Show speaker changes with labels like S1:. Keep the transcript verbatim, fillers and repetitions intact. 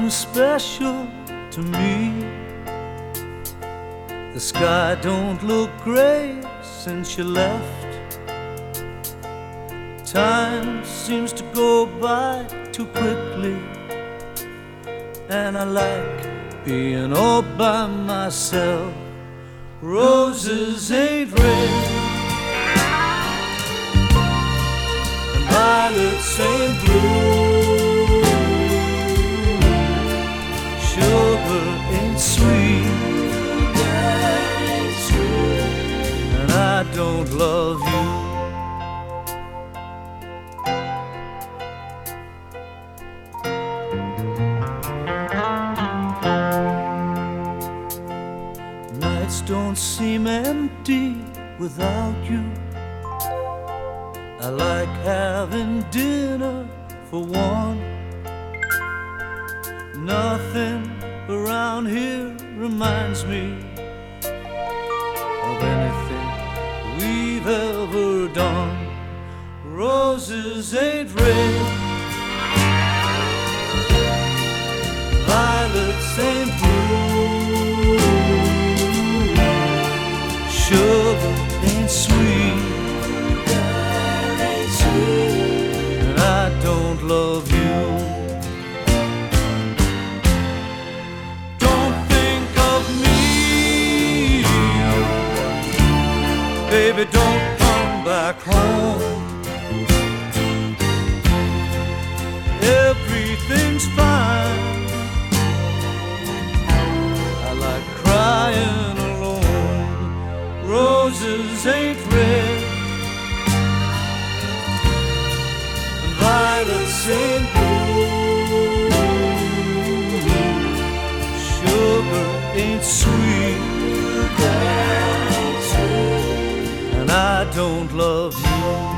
S1: nothing special to me. The sky don't look gray since you left. Time seems to go by too quickly, and I like being all by myself. Roses ain't red, and violets ain't blue. Sugar ain't sweet, and I don't love you. Nights don't seem empty without you. I like having dinner for one. Nothing around here reminds me of anything we've ever done. Roses ain't red, violets ain't blue. Sugar ain't sweet, and I don't love you. Don't think of me, baby, don't come back home. Everything's fine, I like crying alone. Roses ain't red, and violets ain't blue. Sugar ain't sweet, and I don't love you.